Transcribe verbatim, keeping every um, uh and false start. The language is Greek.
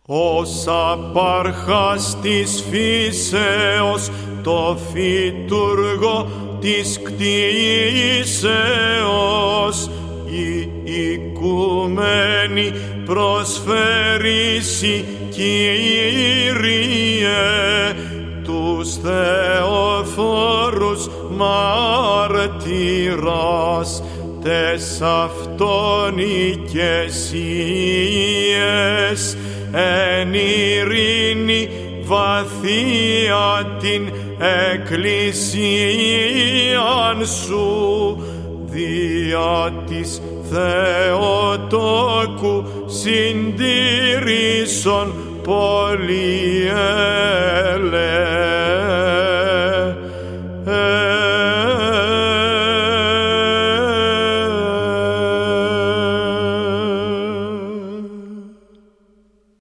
Ως απάρχας της φύσεως το φυτουργό της κτήσεως, η οικουμένη προσφέρηση, Κύριε, τους θεοφόρους μάρτυρας, τες αυτόν οικεσίες, εν ειρήνη βαθία την εκκλησίαν σου, δια της Θεοτόκου συντήρησον πολυέλεος.